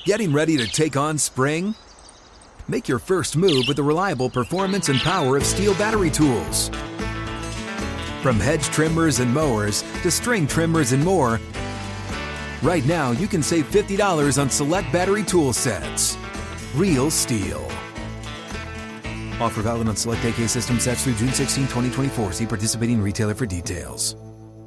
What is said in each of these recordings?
Getting ready to take on spring? Make your first move with the reliable performance and power of Steel battery tools. From hedge trimmers and mowers to string trimmers and more, right now you can save $50 on select battery tool sets. Real Steel. Offer valid on select AK system sets through June 16, 2024. See participating retailer for details.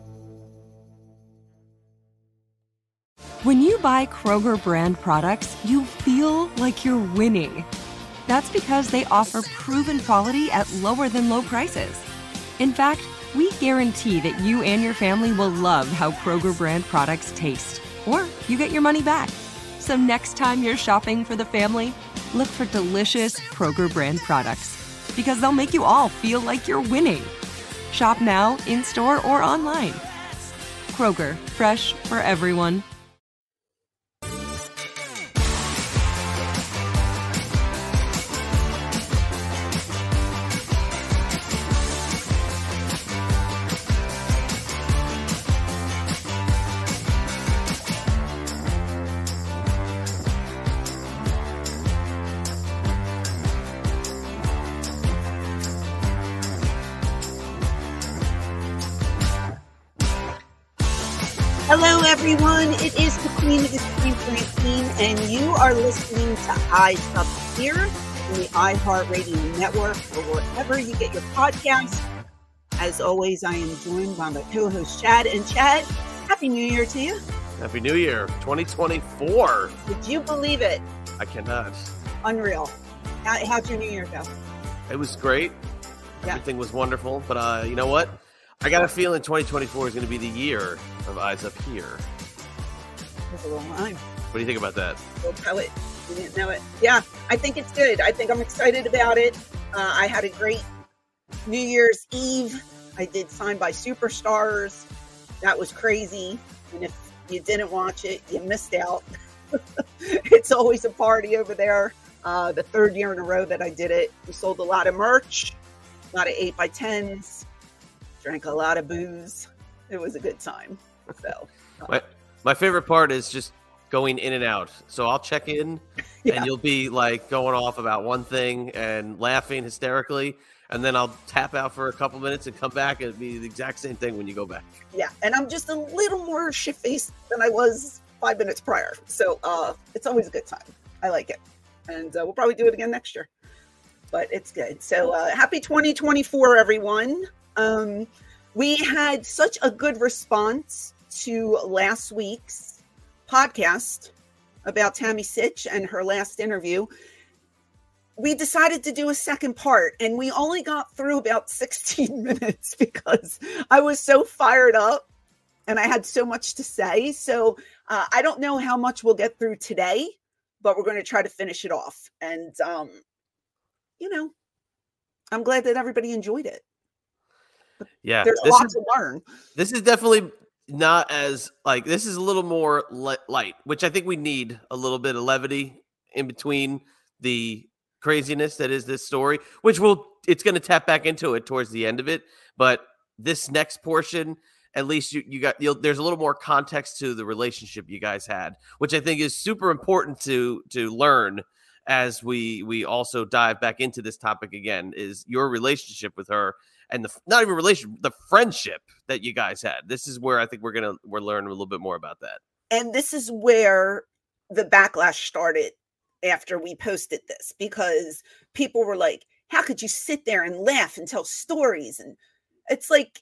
When you buy Kroger brand products, you feel like you're winning. That's because they offer proven quality at lower than low prices. In fact, we guarantee that you and your family will love how Kroger brand products taste, or you get your money back. So next time you're shopping for the family, look for delicious Kroger brand products, because they'll make you all feel like you're winning. Shop now, in-store, or online. Kroger, fresh for everyone. Hello, everyone. It is the Queen of the Stream, Francine, and you are listening to Eyes Up here on the iHeartRadio Network or wherever you get your podcasts. As always, I am joined by my co-host, Chad. And Chad, Happy New Year to you. Happy New Year, 2024. Would you believe it? I cannot. Unreal. How'd your New Year go? It was great. Yeah. Everything was wonderful. But you know what? I got a feeling 2024 is going to be the year of Eyes Up Here. That's a long time. What do you think about that? We'll tell it. You didn't know it. Yeah, I think it's good. I think I'm excited about it. I had a great New Year's Eve. I did Signed by Superstars. That was crazy. And if you didn't watch it, you missed out. It's always a party over there. The third year in a row that I did it. We sold a lot of merch, a lot of 8x10s. Drank a lot of booze. It was a good time. So, my favorite part is just going in and out. So I'll check in, and you'll be like going off about one thing and laughing hysterically, and then I'll tap out for a couple minutes and come back, and it'll be the exact same thing when you go back. Yeah, and I'm just a little more shit-faced than I was 5 minutes prior. So it's always a good time. I like it, and we'll probably do it again next year. But it's good. So happy 2024, everyone. We had such a good response to last week's podcast about Tammy Sitch and her last interview. We decided to do a second part, and we only got through about 16 minutes because I was so fired up and I had so much to say. So I don't know how much we'll get through today, but we're going to try to finish it off. And, I'm glad that everybody enjoyed it. Yeah, there's a lot to learn. This is definitely not as this is a little more light, which I think we need a little bit of levity in between the craziness that is this story, which it's going to tap back into it towards the end of it. But this next portion, at least there's a little more context to the relationship you guys had, which I think is super important to learn as we also dive back into this topic again, is your relationship with her. And the friendship that you guys had. This is where I think we're learn a little bit more about that. And this is where the backlash started after we posted this, because people were like, how could you sit there and laugh and tell stories? And it's like,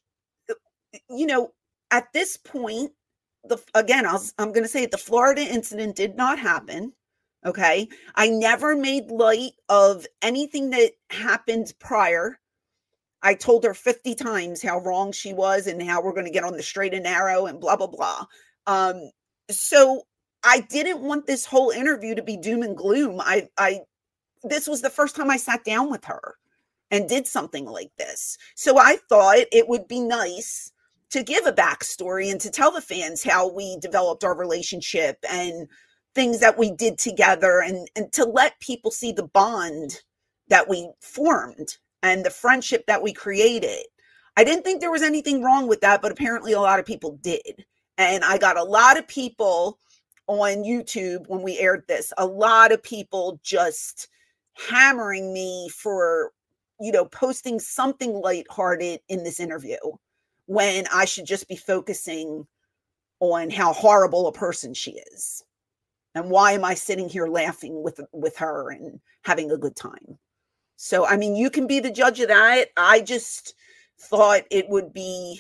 at this point, I'm going to say it, the Florida incident did not happen. Okay. I never made light of anything that happened prior. I told her 50 times how wrong she was and how we're going to get on the straight and narrow and blah, blah, blah. So I didn't want this whole interview to be doom and gloom. This was the first time I sat down with her and did something like this. So I thought it would be nice to give a backstory and to tell the fans how we developed our relationship and things that we did together, and to let people see the bond that we formed and the friendship that we created. I didn't think there was anything wrong with that, but apparently a lot of people did. And I got a lot of people on YouTube when we aired this. A lot of people just hammering me for, posting something lighthearted in this interview when I should just be focusing on how horrible a person she is. And why am I sitting here laughing with her and having a good time? So, I mean, you can be the judge of that. I just thought it would be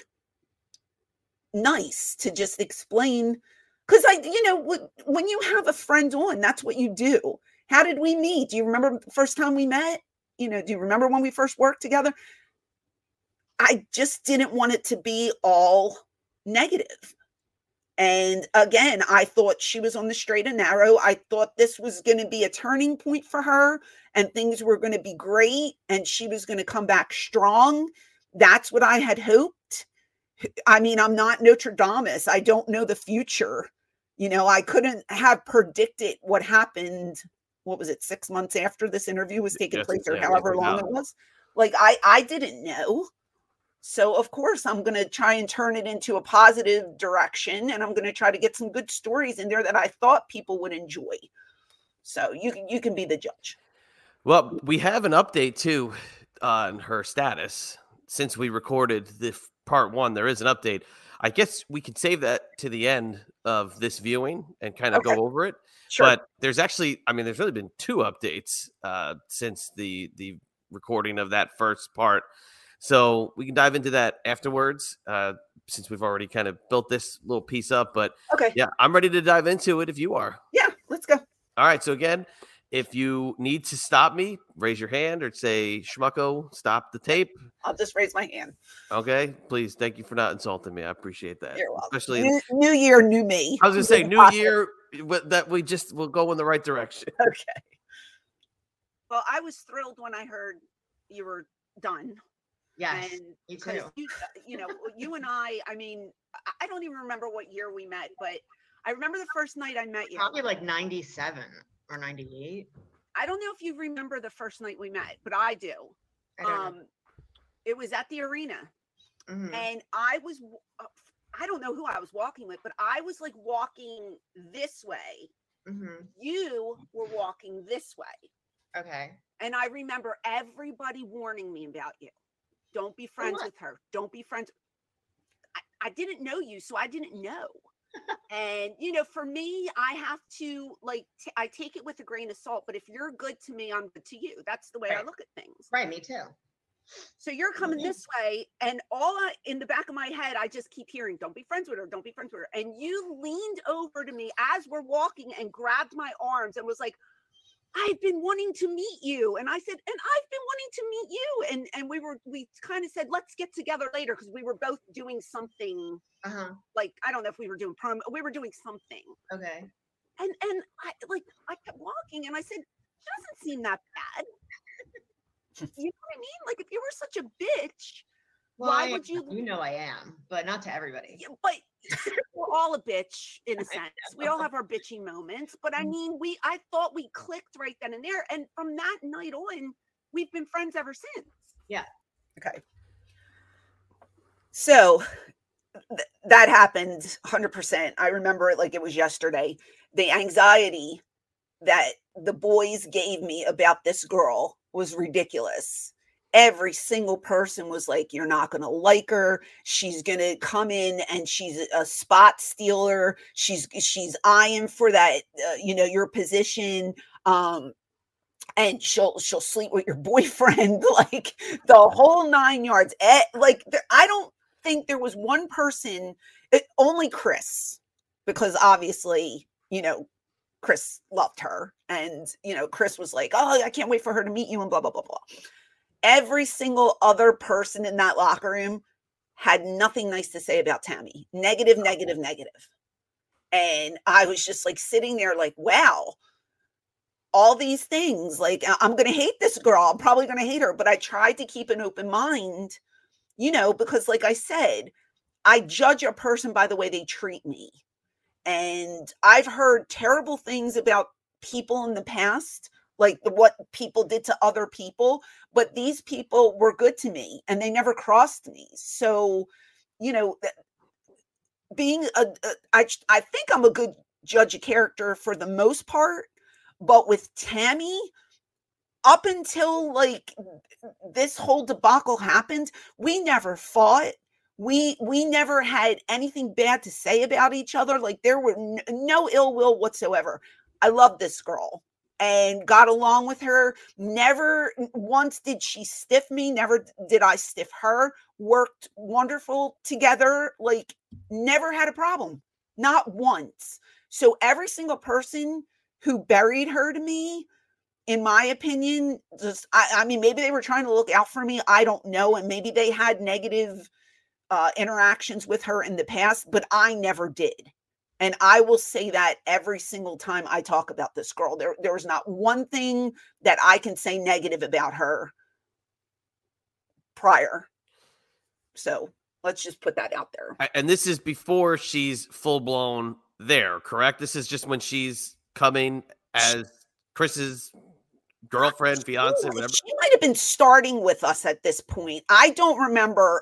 nice to just explain, because when you have a friend on, that's what you do. How did we meet? Do you remember the first time we met? Do you remember when we first worked together? I just didn't want it to be all negative. And again, I thought she was on the straight and narrow. I thought this was going to be a turning point for her and things were going to be great and she was going to come back strong. That's what I had hoped. I mean, I'm not Nostradamus. I don't know the future. I couldn't have predicted what happened. What was it? 6 months after this interview was taking place, or however long it was. Like, I didn't know. So of course I'm going to try and turn it into a positive direction. And I'm going to try to get some good stories in there that I thought people would enjoy. So you can be the judge. Well, we have an update too on her status. Since we recorded the part 1, there is an update. I guess we could save that to the end of this viewing and kind of go over it. Sure. But there's actually, there's really been 2 updates since the recording of that first part. So we can dive into that afterwards, since we've already kind of built this little piece up. But yeah, I'm ready to dive into it if you are. Yeah, let's go. All right. So again, if you need to stop me, raise your hand or say, Schmucko, stop the tape. I'll just raise my hand. Okay. Please. Thank you for not insulting me. I appreciate that. You're welcome. Especially new year, new me. I was going to say new year, that we'll go in the right direction. Okay. Well, I was thrilled when I heard you were done. Yes, and me too. You and I don't even remember what year we met, but I remember the first night I met you. Probably like 97 or 98. I don't know if you remember the first night we met, but I do. It was at the arena. Mm-hmm. And I don't know who I was walking with, but I was like walking this way. Mm-hmm. You were walking this way. Okay. And I remember everybody warning me about you. Don't be friends with her. Don't be friends. I didn't know you, so I didn't know. And, for me, I have to, I take it with a grain of salt. But if you're good to me, I'm good to you. That's the way I look at things. Right, me too. So you're coming this way, and in the back of my head, I just keep hearing, don't be friends with her. Don't be friends with her. And you leaned over to me as we're walking and grabbed my arms and was like, I've been wanting to meet you. And I said, and I've been wanting to meet you. And we kind of said, let's get together later. Because we were both doing something I don't know if we were doing we were doing something. Okay. And I kept walking and I said, she doesn't seem that bad. You know what I mean? Like, if you were such a bitch, why would you? I am, but not to everybody. Yeah, but we're all a bitch in a sense. We all have our bitchy moments. But I mean, I thought we clicked right then and there. And from that night on, we've been friends ever since. Yeah. Okay. So that happened 100%. I remember it like it was yesterday. The anxiety that the boys gave me about this girl was ridiculous. Every single person was like, you're not going to like her. She's going to come in and she's a spot stealer. She's eyeing for that, your position. And she'll sleep with your boyfriend, like the whole 9 yards. I don't think there was one person, only Chris, because obviously, Chris loved her. And, Chris was like, oh, I can't wait for her to meet you and blah, blah, blah, blah. Every single other person in that locker room had nothing nice to say about Tammy. Negative, negative, negative. And I was just like sitting there like, wow, all these things, like, I'm going to hate this girl. I'm probably going to hate her. But I tried to keep an open mind, because like I said, I judge a person by the way they treat me. And I've heard terrible things about people in the past, like what people did to other people, but these people were good to me and they never crossed me. So, being I think I'm a good judge a character for the most part. But with Tammy, up until like this whole debacle happened, we never fought. We never had anything bad to say about each other. Like there were no ill will whatsoever. I love this girl and got along with her. Never once did she stiff me. Never did I stiff her. Worked wonderful together. Like never had a problem. Not once. So every single person who buried her to me, in my opinion, just, I mean, maybe they were trying to look out for me. I don't know. And maybe they had negative interactions with her in the past, but I never did. And I will say that every single time I talk about this girl. There was not one thing that I can say negative about her prior. So let's just put that out there. And this is before she's full blown there, correct? This is just when she's coming as Chris's girlfriend, fiance, whatever. She might have been starting with us at this point. I don't remember.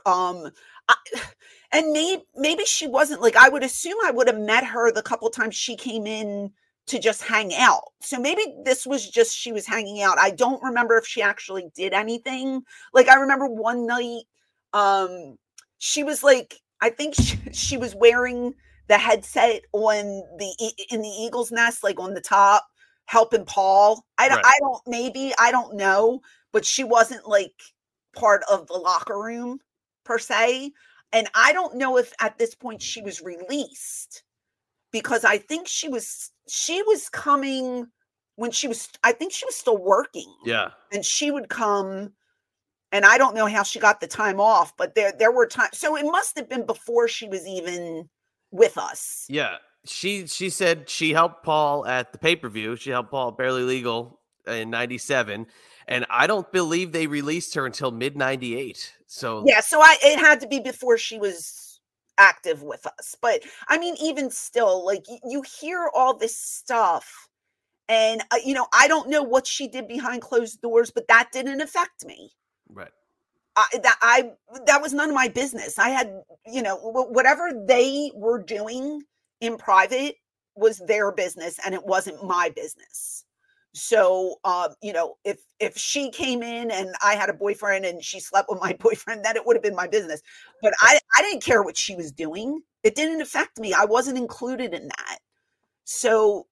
And maybe she wasn't. Like, I would assume I would have met her the couple times she came in to just hang out. So maybe this was just she was hanging out. I don't remember if she actually did anything. Like, I remember one night, she was like, I think she was wearing the headset in the Eagle's Nest, like on the top, helping Paul. I don't know, but she wasn't like part of the locker room per se. And I don't know if at this point she was released, because I think she was coming when I think she was still working. Yeah. And she would come, and I don't know how she got the time off, but there were times. So it must have been before she was even with us. Yeah. She said she helped Paul at the pay-per-view. She helped Paul Barely Legal in 97. And I don't believe they released her until mid 98. So yeah, so it had to be before she was active with us. But I mean, even still, like you hear all this stuff, and I don't know what she did behind closed doors, but that didn't affect me. Right. That was none of my business. I had, whatever they were doing in private was their business, and it wasn't my business. So, if she came in and I had a boyfriend and she slept with my boyfriend, then it would have been my business. But I didn't care what she was doing. It didn't affect me. I wasn't included in that. So,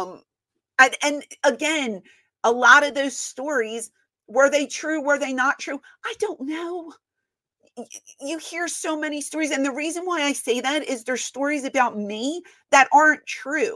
and again, a lot of those stories, were they true? Were they not true? I don't know. You hear so many stories. And the reason why I say that is there's stories about me that aren't true.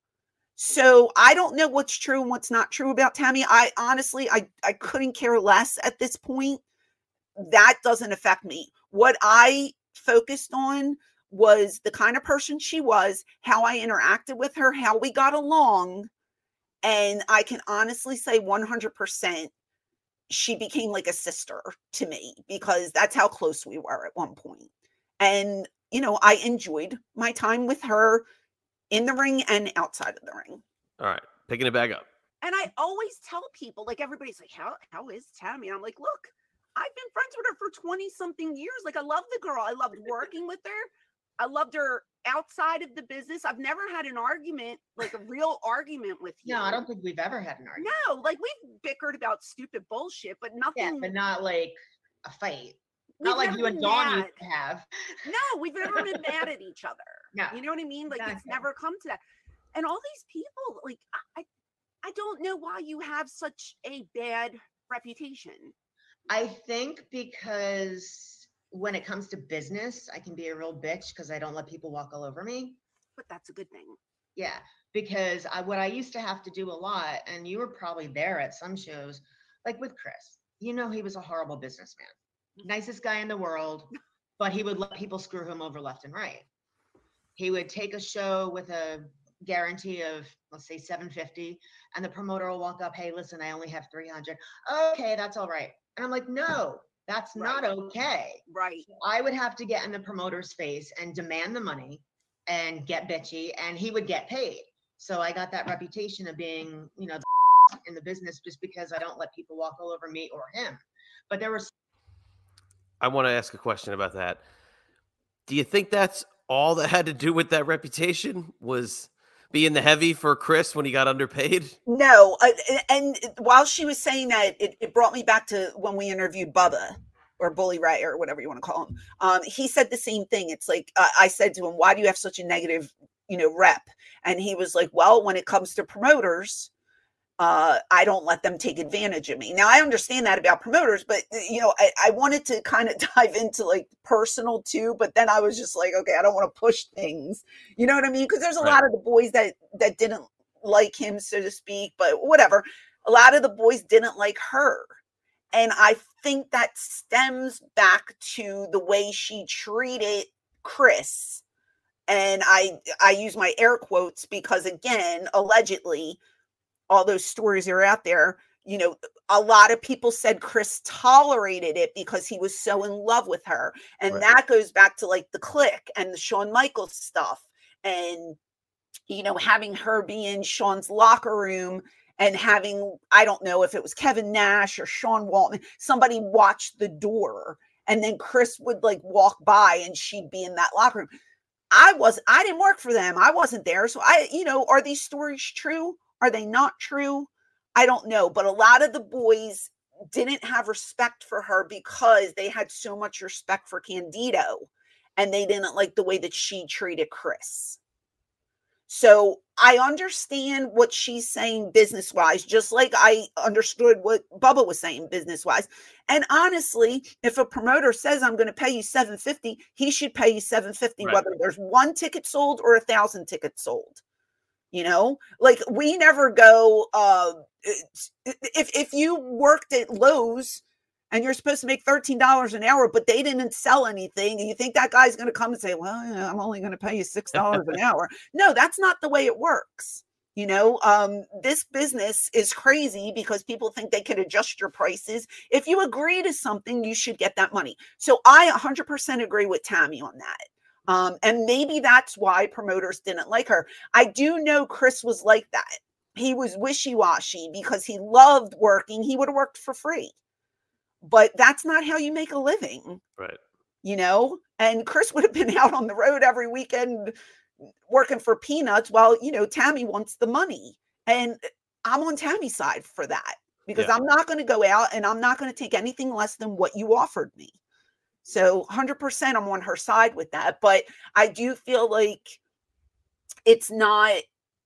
So I don't know what's true and what's not true about Tammy. I honestly couldn't care less at this point. That doesn't affect me. What I focused on was the kind of person she was, how I interacted with her, how we got along. And I can honestly say 100% she became like a sister to me, because that's how close we were at one point. And, I enjoyed my time with her in the ring and outside of the ring. All right. Picking it back up. And I always tell people, like, everybody's like, how is Tammy? I'm like, look, I've been friends with her for 20 something years. Like, I love the girl. I loved working with her. I loved her outside of the business. I've never had an argument, like a real argument with you. No, I don't think we've ever had an argument. No, like we've bickered about stupid bullshit, but nothing. Yeah, but not like a fight. Not like you and Dawn used to have. No, we've never been mad at each other. No. You know what I mean? Like, Exactly. It's never come to that. And all these people, like, I don't know why you have such a bad reputation. I think because when it comes to business, I can be a real bitch because I don't let people walk all over me. But that's a good thing. Yeah, because what I used to have to do a lot, and you were probably there at some shows, like with Chris. He was a horrible businessman. Nicest guy in the world, but he would let people screw him over left and right. He would take a show with a guarantee of, let's say, $750, and the promoter will walk up, hey, listen, I only have $300. Okay, that's all right. And I'm like, no, that's not okay. Right. So I would have to get in the promoter's face and demand the money and get bitchy, and he would get paid. So I got that reputation of being, in the business, just because I don't let people walk all over me or him. But there was. I want to ask a question about that. Do you think that's all that had to do with that reputation? Was being the heavy for Chris when he got underpaid? No, and while she was saying that, it brought me back to when we interviewed Bubba or Bully Ray or whatever you want to call him. He said the same thing. It's like I said to him, "Why do you have such a negative, rep?" And he was like, "Well, when it comes to promoters, I don't let them take advantage of me." Now I understand that about promoters, but I wanted to kind of dive into like personal too, but then I was just like, okay, I don't want to push things. You know what I mean? Because there's a lot of the boys that didn't like him, so to speak, but whatever. A lot of the boys didn't like her. And I think that stems back to the way she treated Chris. And I use my air quotes because, again, allegedly, all those stories are out there. A lot of people said Chris tolerated it because he was so in love with her. And that goes back to like the clique and the Shawn Michaels stuff. And, having her be in Shawn's locker room and having, I don't know if it was Kevin Nash or Sean Waltman, somebody watched the door and then Chris would like walk by and she'd be in that locker room. I didn't work for them. I wasn't there. So are these stories true? Are they not true? I don't know. But a lot of the boys didn't have respect for her because they had so much respect for Candido and they didn't like the way that she treated Chris. So I understand what she's saying business-wise, just like I understood what Bubba was saying business-wise. And honestly, if a promoter says, I'm going to pay you $750, he should pay you $750, whether there's 1 ticket sold or 1,000 tickets sold. Like we never go, if you worked at Lowe's and you're supposed to make $13 an hour, but they didn't sell anything, and you think that guy's going to come and say, well, I'm only going to pay you $6 an hour. No, that's not the way it works. This business is crazy because people think they can adjust your prices. If you agree to something, you should get that money. So I 100% agree with Tammy on that. And maybe that's why promoters didn't like her. I do know Chris was like that. He was wishy-washy because he loved working. He would have worked for free. But that's not how you make a living. Right. And Chris would have been out on the road every weekend working for peanuts while, Tammy wants the money. And I'm on Tammy's side for that because I'm not going to go out and I'm not going to take anything less than what you offered me. So 100% I'm on her side with that. But I do feel like that's not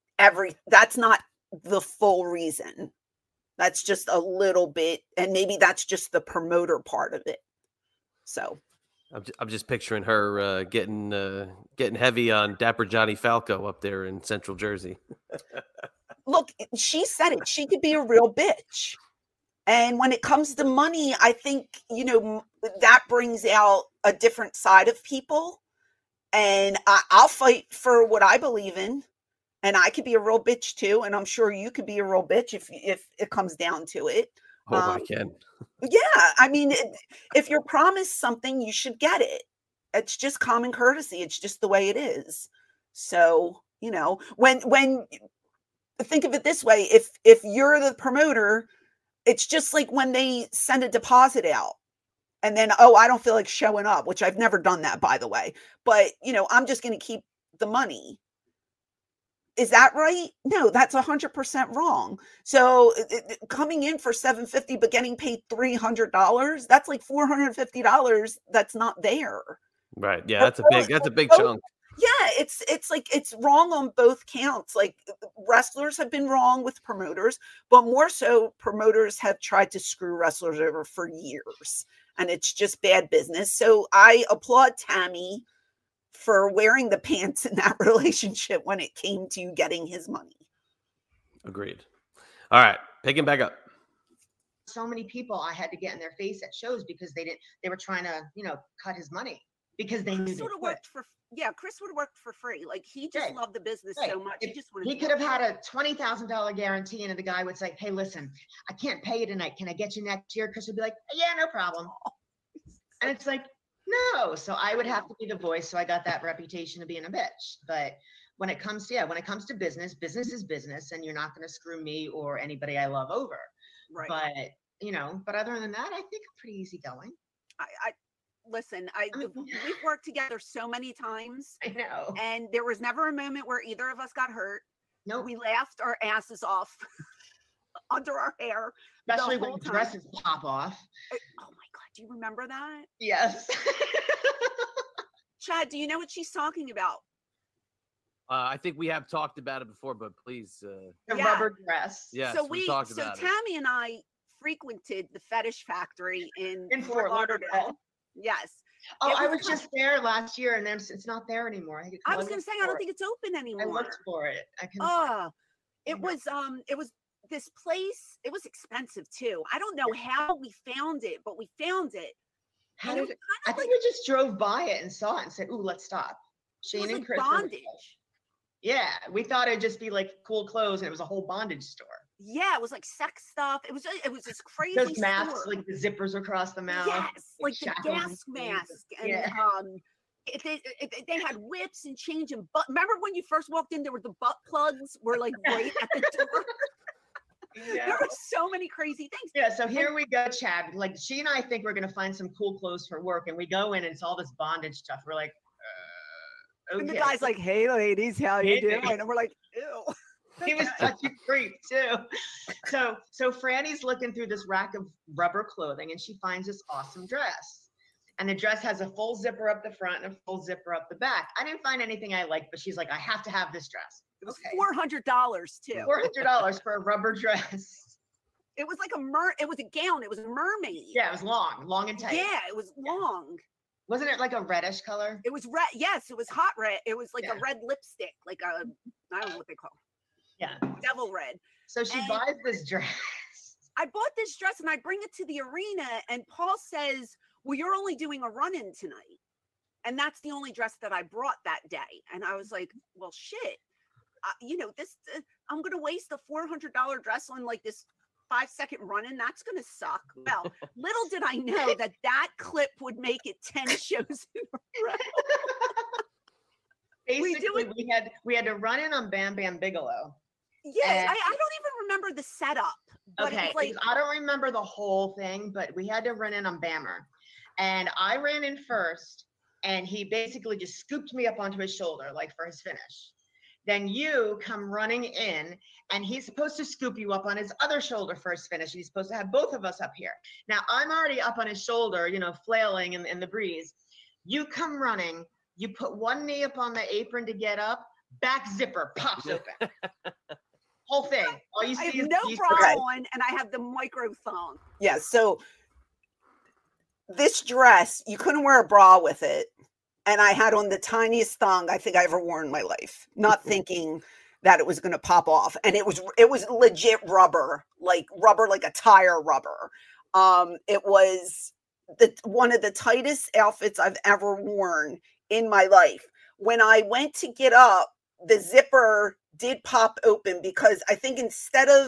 the full reason. That's just a little bit, and maybe that's just the promoter part of it. So I'm just picturing her getting heavy on Dapper Johnny Falco up there in Central Jersey. Look, she said it. She could be a real bitch. And when it comes to money, I think, that brings out a different side of people. And I'll fight for what I believe in. And I could be a real bitch too. And I'm sure you could be a real bitch if it comes down to it. I can. Yeah. I mean, if you're promised something, you should get it. It's just common courtesy. It's just the way it is. So, when think of it this way, if you're the promoter, it's just like when they send a deposit out and then, I don't feel like showing up, which I've never done that, by the way. But, I'm just going to keep the money. Is that right? No, that's 100% wrong. So coming in for $750, but getting paid $300, that's like $450. That's not there. Right. Yeah. That's a big chunk. Yeah. It's like, it's wrong on both counts. Like wrestlers have been wrong with promoters, but more so promoters have tried to screw wrestlers over for years and it's just bad business. So I applaud Tammy for wearing the pants in that relationship when it came to getting his money. Agreed. All right. Picking back up. So many people I had to get in their face at shows because they were trying to, cut his money because they knew Chris would have worked for free. Like he just loved the business so much. He could have had a $20,000 guarantee and the guy would say, hey, listen, I can't pay you tonight. Can I get you next year? Chris would be like, yeah, no problem. And it's like, no. So I would have to be the voice. So I got that reputation of being a bitch. But when it comes to business, business is business, and you're not going to screw me or anybody I love over. Right. But other than that, I think I'm pretty easygoing. Listen, we've worked together so many times. I know. And there was never a moment where either of us got hurt. No, We laughed our asses off under our hair. the especially when whole time. dresses pop off. Oh my God, do you remember that? Yes. Chad, do you know what she's talking about? I think we have talked about it before, but please. The Yeah. rubber dress. Yes, so we talked about it. Tammy and I frequented the Fetish Factory in Fort Lauderdale. Yes. Oh, It I was was just there last year, and it's not there anymore. I was going to say, I don't think it's open I anymore. looked for it. I couldn't find It was this place. It was expensive too. I don't know how we found it, but we found it. How And did was it? kind I of think we just drove by it and saw it and said, "Ooh, let's stop." it Shane was and like Chris. were- bondage. Yeah, we thought it'd just be like cool clothes, and it was a whole bondage store. Yeah, it was like sex stuff. It was this crazy Those masks, store. like the zippers across the mouth. Yes, like the shackles and gas chains. mask, and Yeah. they had whips and change and butt. Remember when you first walked in, there were the butt plugs were like right at the door. Yeah. There were so many crazy things. Yeah, so here we go, Chad. Like she and I think we're gonna find some cool clothes for work, and we go in and it's all this bondage stuff. We're like, okay. And the guy's like, "Hey, ladies, how you Hey, doing?" ladies. And we're like, "Ew." he was such a creep too. So Franny's looking through this rack of rubber clothing, and she finds this awesome dress. And the dress has a full zipper up the front and a full zipper up the back. I didn't find anything I liked, but she's like, I have to have this dress. It was Okay. $400 too. $400 for a rubber dress. It was like it was a gown. It was a mermaid. Yeah, it was long and tight. Yeah, it was long. Wasn't it like a reddish color? It was red. Yes, it was hot red. It was like Yeah. a red lipstick, like a I don't know what they call Yeah. it, devil red. So she And- buys this dress. I bought this dress and I bring it to the arena, and Paul says, "Well, you're only doing a run-in tonight," and that's the only dress that I brought that day. And I was like, "Well, shit, this I'm gonna waste a $400 dress on like this 5-second run-in. That's gonna suck." Well, little did I know that clip would make it 10 shows in a row. Basically, we had to run in on Bam Bam Bigelow. Yes, I don't even remember the setup. But Okay, it was like, I don't remember the whole thing, but we had to run in on Bammer. And I ran in first, and he basically just scooped me up onto his shoulder, like for his finish. Then you come running in, and he's supposed to scoop you up on his other shoulder for his finish. He's supposed to have both of us up here. Now, I'm already up on his shoulder, flailing in the breeze. You come running, you put one knee up on the apron to get up, back zipper pops open. Whole thing. All you see I is have no these- bra on, and I have the micro thong. Yeah, so this dress, you couldn't wear a bra with it. And I had on the tiniest thong I think I ever wore in my life, not thinking that it was going to pop off. And it was legit rubber like a tire rubber. It was one of the tightest outfits I've ever worn in my life. When I went to get up, the zipper did pop open because I think it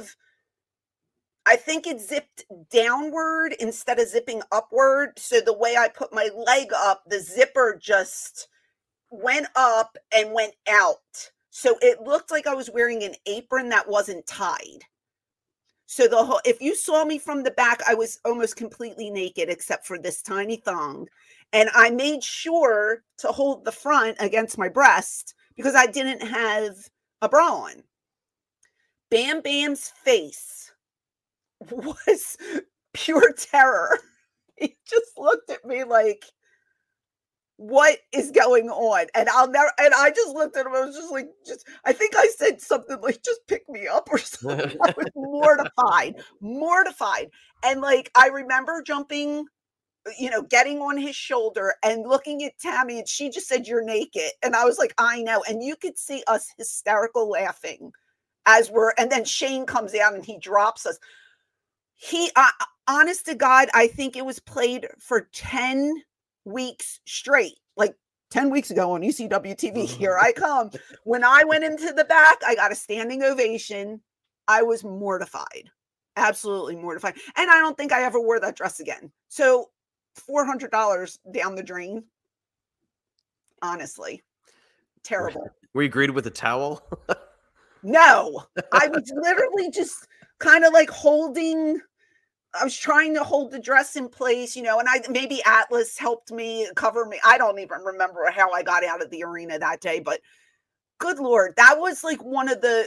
zipped downward instead of zipping upward. So the way I put my leg up, the zipper just went up and went out. So it looked like I was wearing an apron that wasn't tied. So if you saw me from the back, I was almost completely naked except for this tiny thong. And I made sure to hold the front against my breast because I didn't have a bra on. Bam Bam's face was pure terror. He just looked at me like, what is going on? And I just looked at him. I was just like, I think I said something like, just pick me up or something. I was mortified. And like, I remember jumping, getting on his shoulder and looking at Tammy, and she just said, "You're naked." And I was like, I know. And you could see us hysterical laughing and then Shane comes out and he drops us. Honest to God, I think it was played for 10 weeks straight, like 10 weeks ago on ECW TV. Here I come. When I went into the back, I got a standing ovation. I was mortified, absolutely mortified. And I don't think I ever wore that dress again. So $400 down the drain. Honestly, terrible. Were you greeted with a towel? No, I was literally just kind of like I was trying to hold the dress in place, and maybe Atlas helped me cover me. I don't even remember how I got out of the arena that day, but good Lord, that was like one of the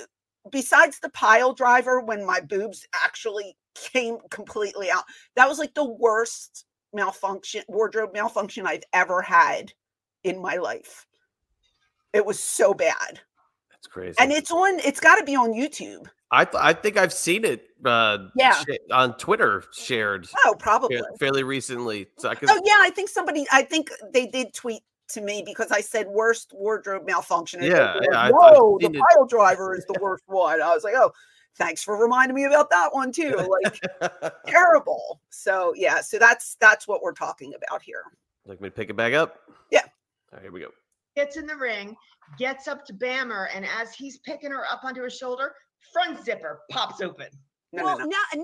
besides the pile driver, when my boobs actually came completely out, that was like the worst wardrobe malfunction I've ever had in my life. It was so bad. That's crazy. And it's got to be on YouTube. I think I've seen it on Twitter shared. Oh, probably. Fairly recently. So I think they did tweet to me because I said worst wardrobe malfunction. And whoa, the pile driver is the worst one. I was like, oh, thanks for reminding me about that one too. Like terrible. So yeah, so that's what we're talking about here. Like me to pick it back up? Yeah. All right, here we go. Gets in the ring, gets up to Bammer, and as he's picking her up onto his shoulder, front zipper pops open. No.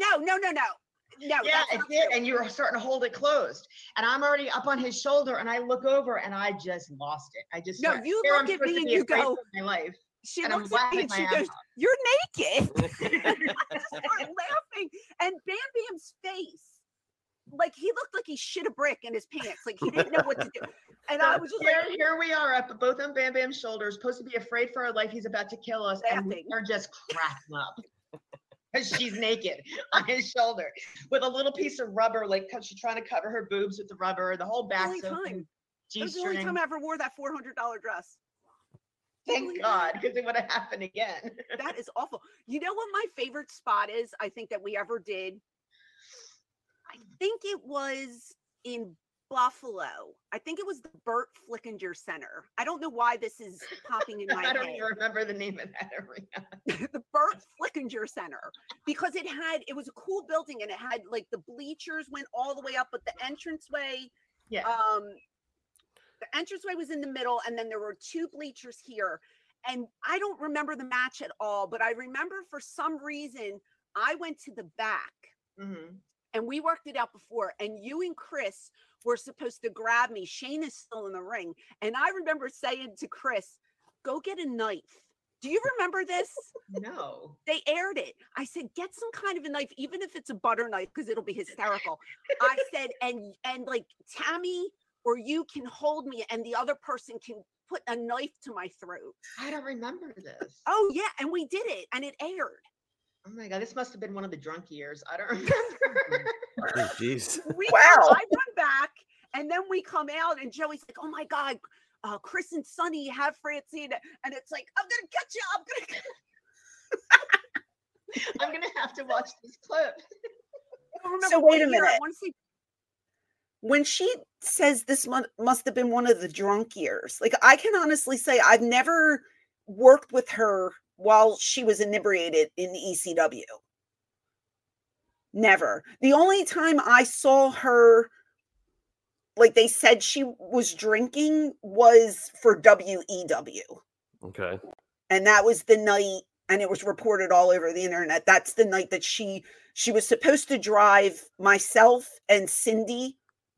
Yeah, it did, and you were starting to hold it closed, and I'm already up on his shoulder, and I look over, and I just lost it. I just you look at me and you go, my life. She looks at me and she goes, "You're naked." I just started laughing, and Bam Bam's face, like he looked like he shit a brick in his pants, like he didn't know what to do. And I was just here we are up both on Bam Bam's shoulders, supposed to be afraid for our life. He's about to kill us, and we're just cracking up. Because she's naked on his shoulder with a little piece of rubber, like she's trying to cover her boobs with the rubber, the whole back. That was the only time I ever wore that $400 dress. Thank God, because it would have happened again. That is awful. You know what my favorite spot is, I think, that we ever did? I think it was in Buffalo. I think it was the Burt Flickinger Center. I don't know why this is popping in my head. I don't even remember the name of that arena. The Burt Flickinger Center, because it was a cool building, and it had like the bleachers went all the way up, but the entranceway, the entranceway was in the middle, and then there were two bleachers here. And I don't remember the match at all, but I remember for some reason I went to the back. Mm-hmm. And we worked it out before, and you and Chris were supposed to grab me. Shane is still in the ring. And I remember saying to Chris, go get a knife. Do you remember this? No. They aired it. I said, get some kind of a knife, even if it's a butter knife, because it'll be hysterical. I said, and like Tammy or you can hold me, and the other person can put a knife to my throat. I don't remember this. Oh, yeah. And we did it, and it aired. Oh my God, this must have been one of the drunk years. I don't remember. Oh, jeez. I run back, and then we come out, and Joey's like, oh my God, Chris and Sonny have Francine. And it's like, I'm going to catch you. I'm going to have to watch this clip. So wait a minute. When she says this must have been one of the drunk years, like I can honestly say I've never worked with her while she was inebriated in the ECW. Never. The only time I saw her, like they said she was drinking, was for WEW. Okay. And that was the night, and it was reported all over the internet. That's the night that she was supposed to drive myself and Cindy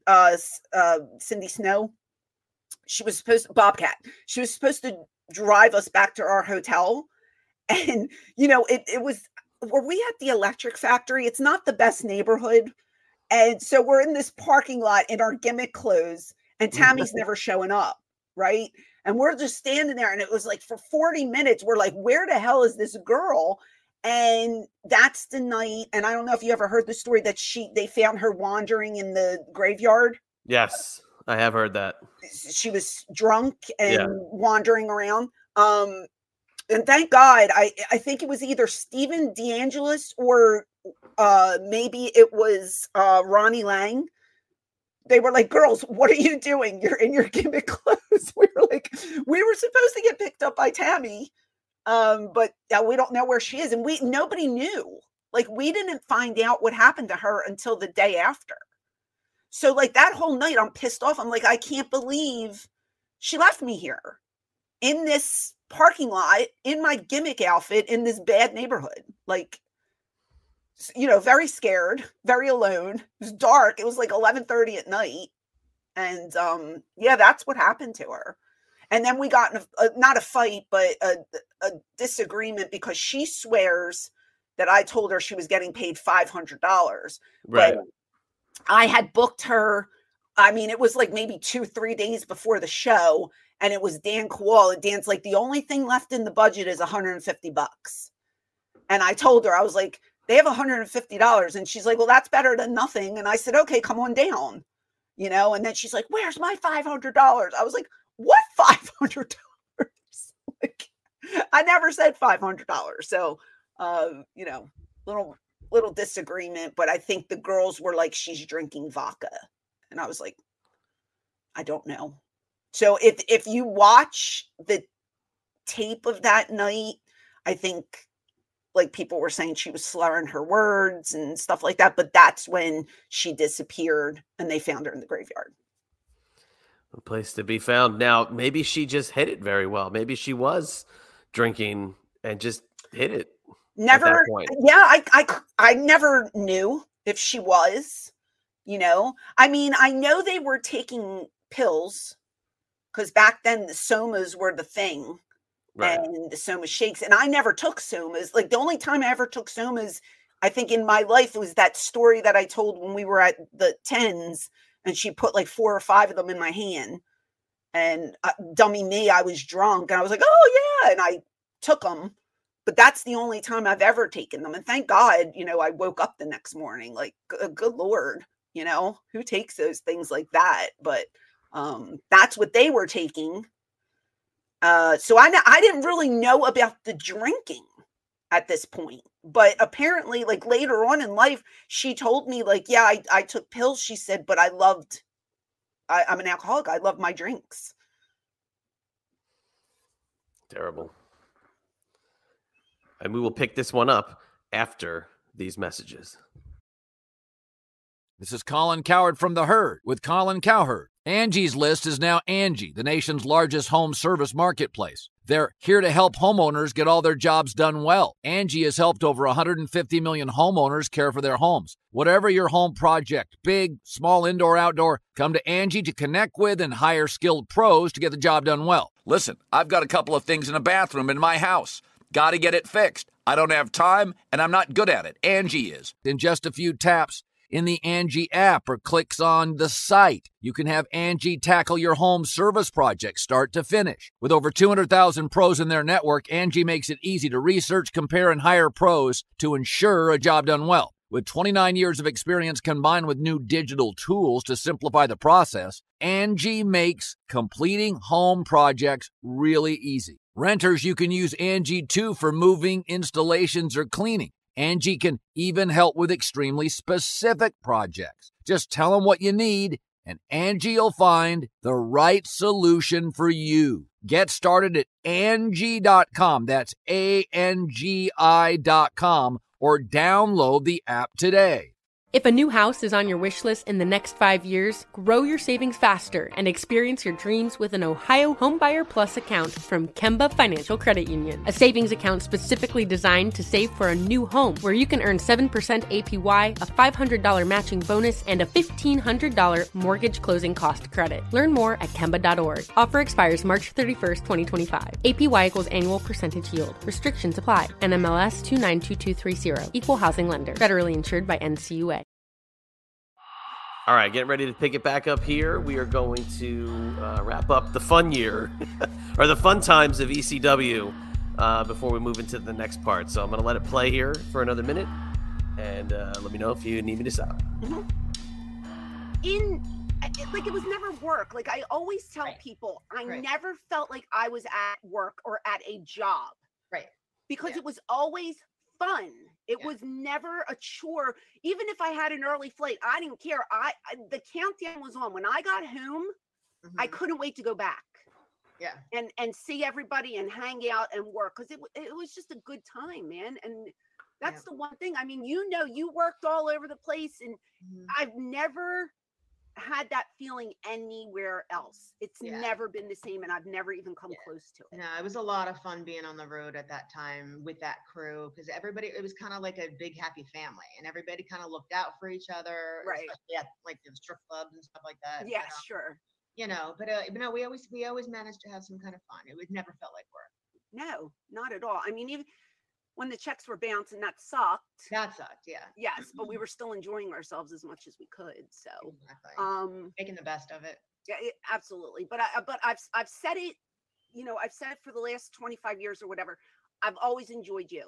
Snow. She was supposed to, Bobcat. She was supposed to drive us back to our hotel. And, you know, it was, were we at the Electric Factory? It's not the best neighborhood. And so we're in this parking lot in our gimmick clothes, and Tammy's never showing up, right? And we're just standing there, and it was like for 40 minutes, we're like, where the hell is this girl? And that's the night, and I don't know if you ever heard the story that they found her wandering in the graveyard. Yes, I have heard that. She was drunk and wandering around. And thank God, I think it was either Steven DeAngelis or maybe it was Ronnie Lang. They were like, girls, what are you doing? You're in your gimmick clothes. We were like, we were supposed to get picked up by Tammy, but we don't know where she is. And nobody knew. Like, we didn't find out what happened to her until the day after. So like that whole night, I'm pissed off. I'm like, I can't believe she left me here in this parking lot in my gimmick outfit in this bad neighborhood. Like, you know, very scared, very alone. It was dark. It was like 11:30 at night. And that's what happened to her. And then we got in not a fight, but a disagreement, because she swears that I told her she was getting paid $500. Right. But I had booked her. I mean, it was like maybe 2-3 days before the show. And it was Dan Kowal. And Dan's like, the only thing left in the budget is $150. And I told her, I was like, they have $150. And she's like, well, that's better than nothing. And I said, okay, come on down, you know? And then she's like, where's my $500? I was like, what $500? Like, I never said $500. So, you know, little disagreement, but I think the girls were like, she's drinking vodka. And I was like, I don't know. So if you watch the tape of that night, I think like people were saying she was slurring her words and stuff like that, but that's when she disappeared and they found her in the graveyard. A place to be found. Now, maybe she just hit it very well. Maybe she was drinking and just hit it. Never. Yeah, I never knew if she was, you know. I mean, I know they were taking pills because back then the somas were the thing. Right. And the soma shakes. And I never took somas. Like the only time I ever took somas, I think in my life was that story that I told when we were at the 10s and she put like 4 or 5 of them in my hand. And dummy me, I was drunk and I was like, oh yeah. And I took them. But that's the only time I've ever taken them. And thank God, you know, I woke up the next morning, like, good Lord, you know, who takes those things like that? But that's what they were taking. So I didn't really know about the drinking at this point, but apparently like later on in life, she told me like, yeah, I took pills. She said, but I'm an alcoholic. I love my drinks. Terrible. And we will pick this one up after these messages. This is Colin Cowherd from The Herd with Colin Cowherd. Angie's List is now Angie, the nation's largest home service marketplace. They're here to help homeowners get all their jobs done well. Angie has helped over 150 million homeowners care for their homes. Whatever your home project, big, small, indoor, outdoor, come to Angie to connect with and hire skilled pros to get the job done well. Listen, I've got a couple of things in a bathroom in my house. Got to get it fixed. I don't have time, and I'm not good at it. Angie is. In just a few taps, in the Angie app or clicks on the site, you can have Angie tackle your home service project start to finish. With over 200,000 pros in their network, Angie makes it easy to research, compare, and hire pros to ensure a job done well. With 29 years of experience combined with new digital tools to simplify the process, Angie makes completing home projects really easy. Renters, you can use Angie too for moving, installations, or cleaning. Angie can even help with extremely specific projects. Just tell them what you need, and Angie will find the right solution for you. Get started at Angie.com. That's ANGI.com, or download the app today. If a new house is on your wish list in the next 5 years, grow your savings faster and experience your dreams with an Ohio Homebuyer Plus account from Kemba Financial Credit Union. A savings account specifically designed to save for a new home where you can earn 7% APY, a $500 matching bonus, and a $1,500 mortgage closing cost credit. Learn more at Kemba.org. Offer expires March 31st, 2025. APY equals annual percentage yield. Restrictions apply. NMLS 292230. Equal housing lender. Federally insured by NCUA. All right, getting ready to pick it back up here. We are going to wrap up the fun year or the fun times of ECW before we move into the next part. So I'm going to let it play here for another minute, and let me know if you need me to stop. Mm-hmm. It was never work. Like I always tell people, I never felt like I was at work or at a job. Right. Because it was always fun. It was never a chore. Even if I had an early flight, I didn't care. The countdown was on. When I got home, I couldn't wait to go back. Yeah. And see everybody and hang out and work, because it was just a good time, man. And that's the one thing. I mean, you worked all over the place, and I've never had that feeling anywhere else. It's never been the same, and I've never even come close to it. No, it was a lot of fun being on the road at that time with that crew, because it was kind of like a big happy family, and everybody kind of looked out for each other, right? Especially at like the strip clubs and stuff like that. Yeah, sure. You know, but no, we always managed to have some kind of fun. It never felt like work. No, not at all. I mean, even when the checks were bouncing, that sucked. That sucked, yeah. Yes, but we were still enjoying ourselves as much as we could. So, making the best of it. Yeah, absolutely. But I've said it. You know, I've said it for the last 25 years or whatever. I've always enjoyed you.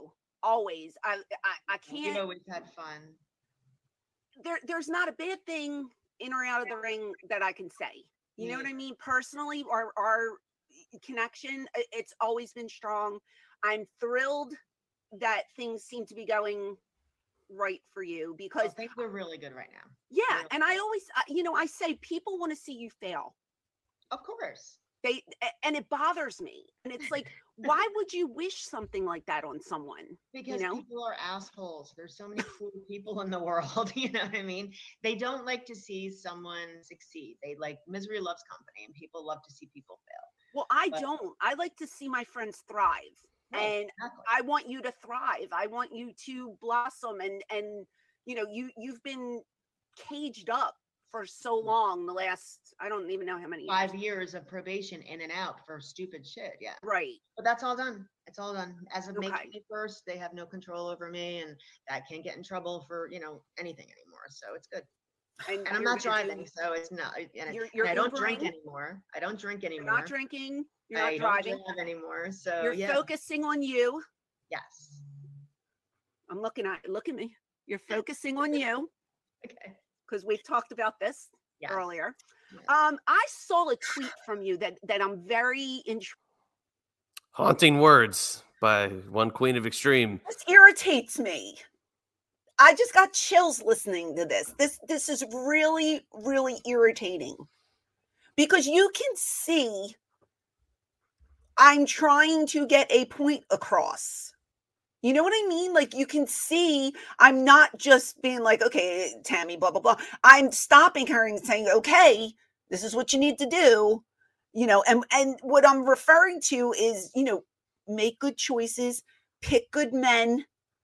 always. I You know, can't. we've had fun. There's not a bad thing in or out of the ring that I can say. You know what I mean? Personally, our connection, it's always been strong. I'm thrilled that things seem to be going right for you because things are really good right now. Yeah, really and I always, I say people want to see you fail. Of course. And it bothers me. And it's like, why would you wish something like that on someone? Because people are assholes. There's so many cool people in the world. You know what I mean? They don't like to see someone succeed. They like misery loves company, and people love to see people fail. Well, I don't. I like to see my friends thrive. Right, and exactly. I want you to thrive. I want you to blossom. And you've been caged up for so long, the last, I don't even know how many 5 years of probation in and out for stupid shit. Yeah. Right. But that's all done. It's all done. As of May 21st, they have no control over me, and I can't get in trouble for, anything anymore. So it's good. And I'm not driving, so it's not. And I don't drink anymore. You're not drinking. You're not driving. I don't drive anymore. So you're focusing on you. Yes. I'm look at me. You're focusing on you. Okay. Because we've talked about this earlier. Yes. I saw a tweet from you that I'm very intrigued. Haunting words by one queen of extreme. This irritates me. I just got chills listening to this. This is really, really irritating. Because you can see I'm trying to get a point across. You know what I mean? Like, you can see I'm not just being like, okay, Tammy, blah, blah, blah. I'm stopping her and saying, okay, this is what you need to do. And what I'm referring to is, make good choices, pick good men,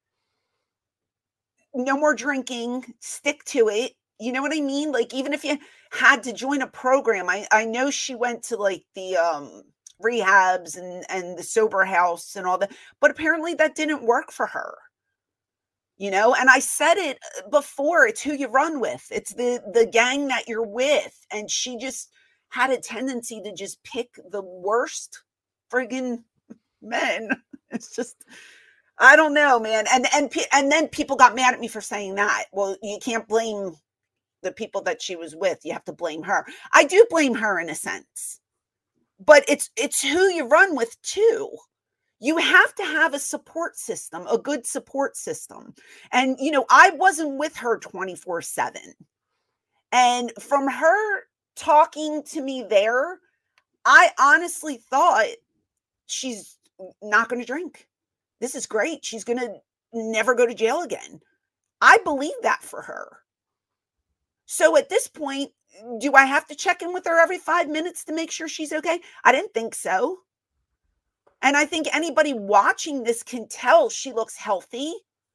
no more drinking, stick to it. You know what I mean? Like, even if you had to join a program, I know she went to like the, rehabs and the sober house and all that, but apparently that didn't work for her, and I said it before, it's who you run with, it's the gang that you're with, and she just had a tendency to just pick the worst friggin' men. It's just, I don't know, man. And then people got mad at me for saying that. Well, you can't blame the people that she was with, you have to blame her. I do blame her in a sense. But it's who you run with too. You have to have a support system, a good support system. And, I wasn't with her 24/7. And from her talking to me there, I honestly thought she's not going to drink. This is great. She's going to never go to jail again. I believe that for her. So at this point, do I have to check in with her every 5 minutes to make sure she's okay? I didn't think so. And I think anybody watching this can tell she looks healthy.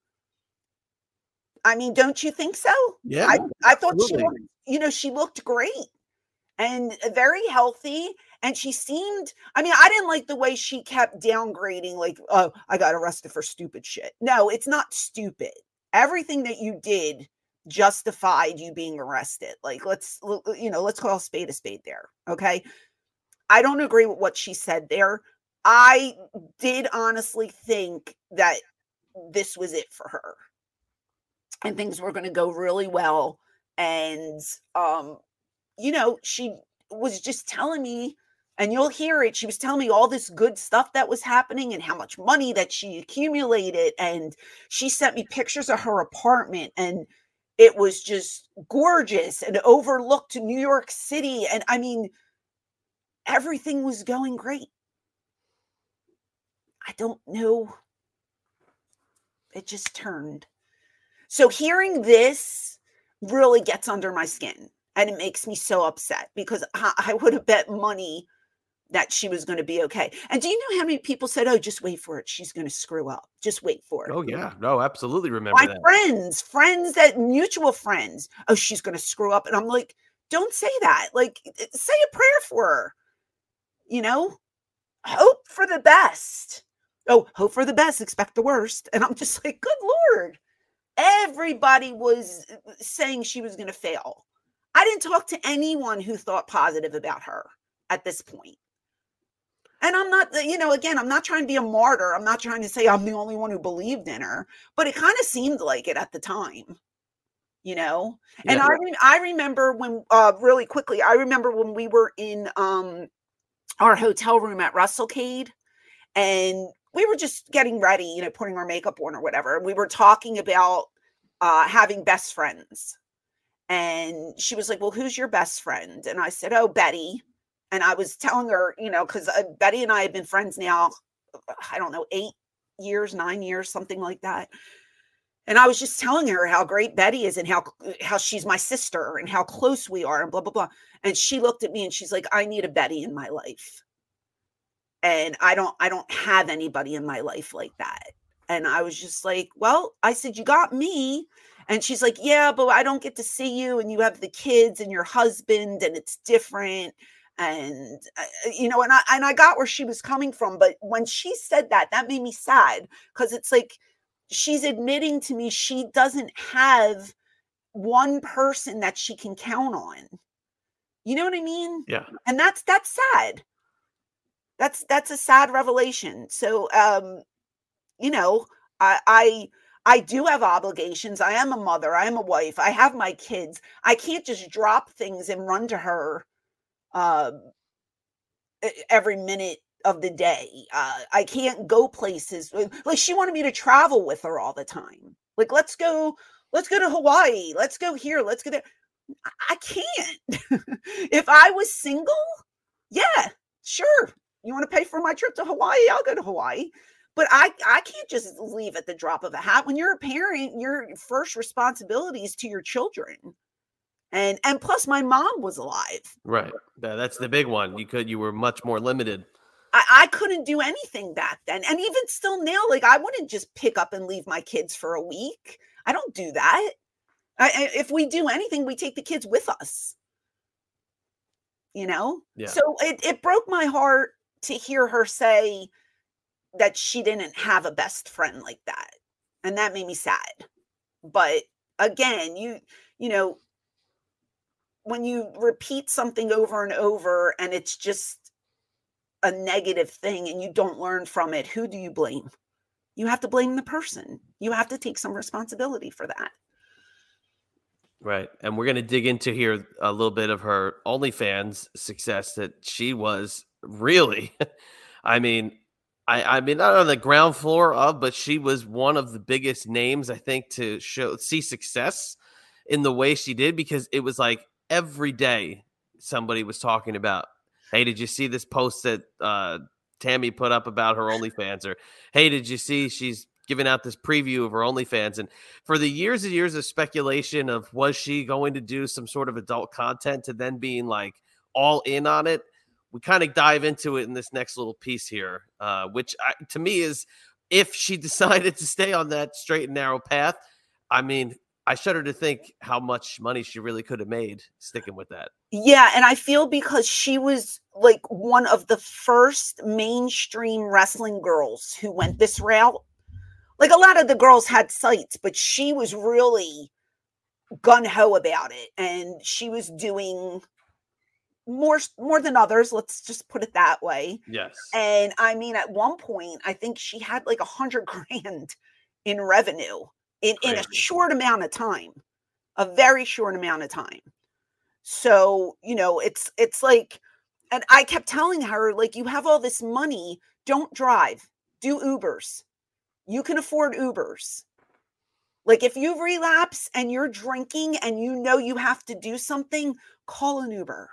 I mean, don't you think so? Yeah. I thought she looked great and very healthy. And she seemed, I didn't like the way she kept downgrading, like, oh, I got arrested for stupid shit. No, it's not stupid. Everything that you did justified you being arrested. Like, let's call a spade there. Okay. I don't agree with what she said there. I did honestly think that this was it for her and things were going to go really well. And, she was just telling me, and you'll hear it, she was telling me all this good stuff that was happening and how much money that she accumulated. And she sent me pictures of her apartment, and it was just gorgeous and overlooked New York City. And everything was going great. I don't know. It just turned. So hearing this really gets under my skin, and it makes me so upset because I would have bet money that she was going to be okay. And do you know how many people said, oh, just wait for it, she's going to screw up. Just wait for it. Oh, yeah. No, absolutely remember my that. Friends that mutual friends, oh, she's going to screw up. And I'm like, don't say that. Like, say a prayer for her. Hope for the best. Oh, hope for the best, expect the worst. And I'm just like, good Lord. Everybody was saying she was going to fail. I didn't talk to anyone who thought positive about her at this point. And I'm not, again, I'm not trying to be a martyr. I'm not trying to say I'm the only one who believed in her, but it kind of seemed like it at the time, And I remember when, really quickly, I remember when we were in our hotel room at Russellcade, and we were just getting ready, putting our makeup on or whatever. And we were talking about having best friends. And she was like, well, who's your best friend? And I said, oh, Betty. And I was telling her, because Betty and I have been friends now, I don't know, 8 years, 9 years, something like that. And I was just telling her how great Betty is and how she's my sister and how close we are and blah, blah, blah. And she looked at me and she's like, I need a Betty in my life. And I don't have anybody in my life like that. And I was just like, well, I said, you got me. And she's like, yeah, but I don't get to see you. And you have the kids and your husband and it's different. And, and I got where she was coming from. But when she said that made me sad, because it's like, she's admitting to me she doesn't have one person that she can count on. You know what I mean? Yeah. And that's sad. That's a sad revelation. So, I do have obligations. I am a mother. I am a wife. I have my kids. I can't just drop things and run to her every minute of the day. I can't go places. Like, she wanted me to travel with her all the time. Like, let's go to Hawaii. Let's go here. Let's go there. I can't. If I was single, yeah, sure. You want to pay for my trip to Hawaii? I'll go to Hawaii. But I can't just leave at the drop of a hat. When you're a parent, your first responsibility is to your children. And plus my mom was alive. Right. That's the big one. You were much more limited. I couldn't do anything back then. And even still now, like, I wouldn't just pick up and leave my kids for a week. I don't do that. If we do anything, we take the kids with us. Yeah. So it broke my heart to hear her say that she didn't have a best friend like that. And that made me sad. But again, when you repeat something over and over and it's just a negative thing and you don't learn from it, who do you blame? You have to blame the person. You have to take some responsibility for that. Right. And we're going to dig into here a little bit of her OnlyFans success, that she was really, I mean, not on the ground floor of, but she was one of the biggest names, I think, to see success in the way she did, because it was like every day somebody was talking about, hey, did you see this post that Tammy put up about her OnlyFans? Or, hey, did you see she's giving out this preview of her OnlyFans? And for the years and years of speculation of, was she going to do some sort of adult content, to then being like all in on it, we kind of dive into it in this next little piece here, which to me is, if she decided to stay on that straight and narrow path, I mean, I shudder to think how much money she really could have made sticking with that. Yeah. And I feel because she was like one of the first mainstream wrestling girls who went this route. Like, a lot of the girls had sites, but she was really gung-ho about it. And she was doing more than others. Let's just put it that way. Yes. And I mean, at one point, I think she had like $100,000 in revenue in a short amount of time, a very short amount of time. So, it's like, and I kept telling her, like, you have all this money, don't drive, do Ubers. You can afford Ubers. Like, if you relapse and you're drinking and you have to do something, call an Uber.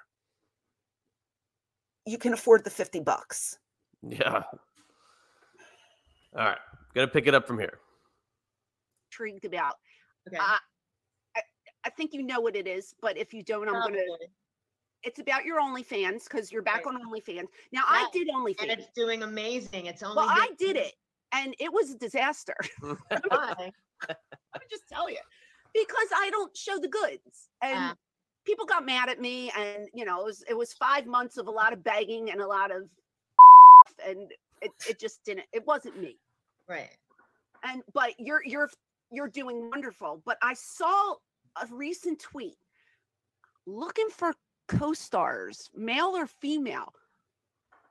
You can afford the $50. Yeah. All right. Gonna pick it up from here. Intrigued about. Okay. I think you know what it is, but if you don't, it's about your OnlyFans, because you're back on OnlyFans. Now, I did OnlyFans. And it's doing amazing. It's only. Well, I did it, and it was a disaster. Why? Let me just tell you, because I don't show the goods, and people got mad at me, and it was 5 months of a lot of begging and a lot of, and it just didn't. It wasn't me. Right. But you're doing wonderful. But I saw a recent tweet looking for co-stars, male or female.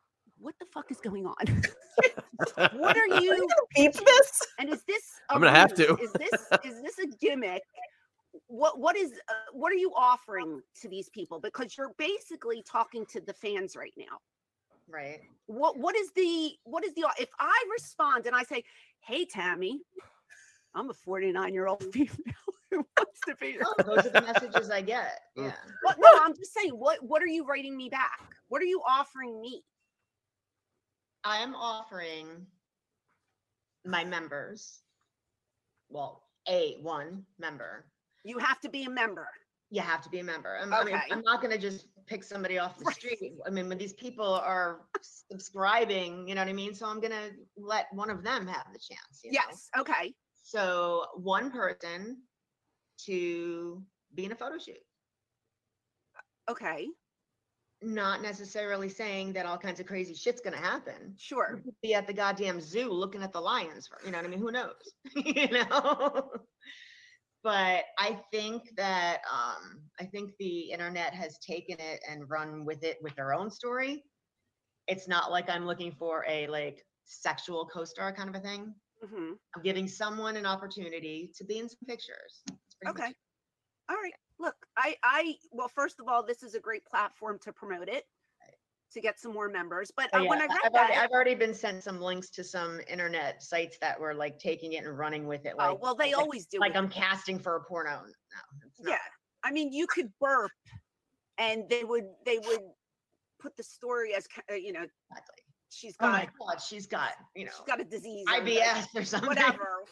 what the fuck is going on? What are you Beep this? And is this I'm gonna have to. Is this a gimmick? What are you offering to these people? Because you're basically talking to the fans right now. Right. What is the if I respond and I say, hey Tammy, I'm a 49-year-old female who wants to be your Those are the messages I get. Yeah. Well, no, I'm just saying, what are you writing me back? What are you offering me? I am offering my members, well, one member. You have to be a member. You have to be a member. I mean, Okay. I'm not going to just pick somebody off the street. I mean, when these people are subscribing, you know what I mean? So I'm going to let one of them have the chance. You know? Yes. Okay. So one person to be in a photo shoot. Okay. Not necessarily saying that all kinds of crazy shit's going to happen. Sure. You could be at the goddamn zoo looking at the lions, you know what I mean? Who knows? You know? But I think that I think the internet has taken it and run with it with their own story. It's not like I'm looking for a like sexual co-star kind of a thing. Mm-hmm. I'm giving someone an opportunity to be in some pictures. Okay. All right. Look, well, first of all, this is a great platform to promote it, to get some more members. But when I read I've already been sent some links to some internet sites that were like taking it and running with it. Like, well, they always do. Like I'm casting for a porno. No, it's not. Yeah. I mean, you could burp and they would put the story as, you know, Exactly. She's got, oh my God, she's got, you know, she's got a disease. IBS or something. Whatever.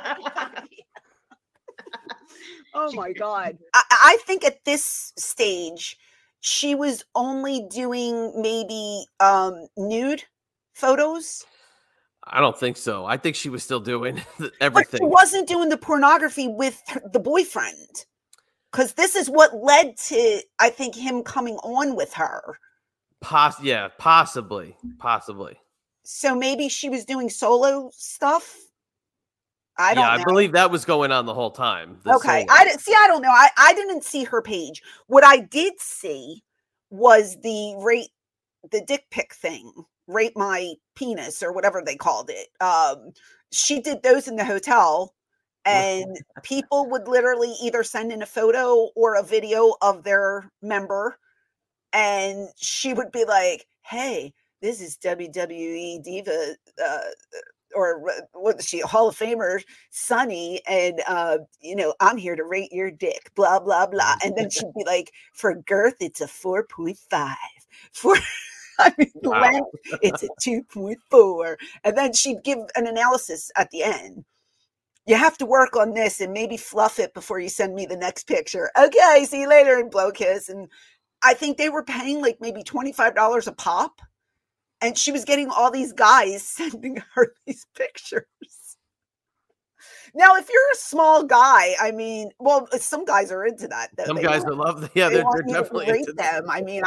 Oh my God. I think at this stage, she was only doing maybe nude photos. I don't think so. I think she was still doing But everything. she wasn't doing the pornography with the boyfriend. Because this is what led to, I think, him coming on with her. Possibly. So maybe she was doing solo stuff. I don't know. I believe that was going on the whole time. Okay. I don't know. I didn't see her page. What I did see was the dick pic thing, rate my penis or whatever they called it. She did those in the hotel, and people would literally either send in a photo or a video of their member, and she would be like, hey, this is WWE Diva, or what is she, Hall of Famer Sunny, and you know, I'm here to rate your dick, blah blah blah. And then she'd be like, for girth it's a 4.5, for I mean length it's a 2.4, and then she'd give an analysis at the end. You have to work on this and maybe fluff it before you send me the next picture. Okay, see you later, and blow kiss. And I think they were paying like maybe $25 a pop. And she was getting all these guys sending her these pictures. Now, if you're a small guy, I mean, well, some guys are into that. Though. Some guys that love, they're definitely into them. I mean,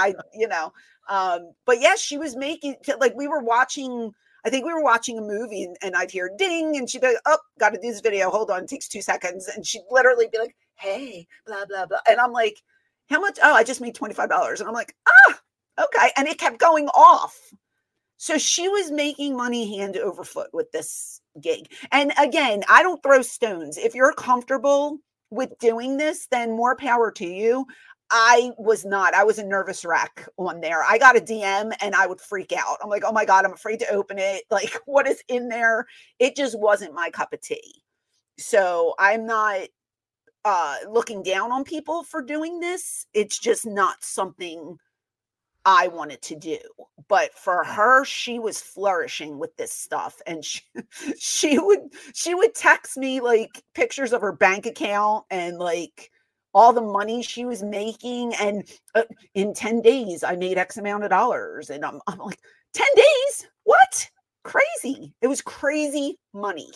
but yes, she was making, like, we were watching, I think we were watching a movie, and I'd hear ding, and she'd be like, oh, got to do this video. Hold on, it takes 2 seconds. And she'd literally be like, hey, blah, blah, blah. And I'm like, how much? Oh, I just made $25. And I'm like, okay. And it kept going off. So she was making money hand over foot with this gig. And again, I don't throw stones. If you're comfortable with doing this, then more power to you. I was not. I was a nervous wreck on there. I got a DM and I would freak out. I'm like, oh my God, I'm afraid to open it. Like, what is in there? It just wasn't my cup of tea. So I'm not looking down on people for doing this. It's just not something I wanted to do. But for her, she was flourishing with this stuff, and she would text me like pictures of her bank account and like all the money she was making, and in 10 days I made X amount of dollars, and I'm like, 10 days? What? Crazy. It was crazy money.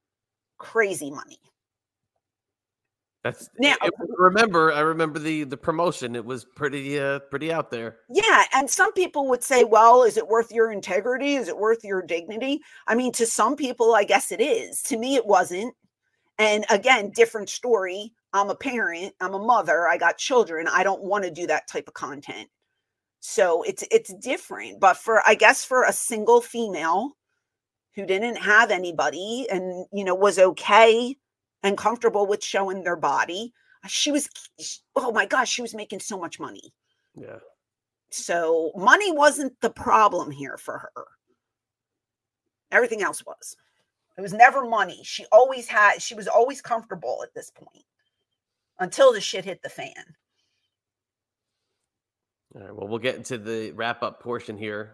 That's now. I remember the promotion. It was pretty out there. Yeah, and some people would say, "Well, is it worth your integrity? Is it worth your dignity?" I mean, to some people, I guess it is. To me, it wasn't. And again, different story. I'm a parent. I'm a mother. I got children. I don't want to do that type of content. So it's different. But I guess for a single female who didn't have anybody and, was okay and comfortable with showing their body, oh my gosh, she was making so much money. Yeah. So money wasn't the problem here for her. Everything else was. It was never money. She was always comfortable at this point until the shit hit the fan. All right. Well, we'll get into the wrap up portion here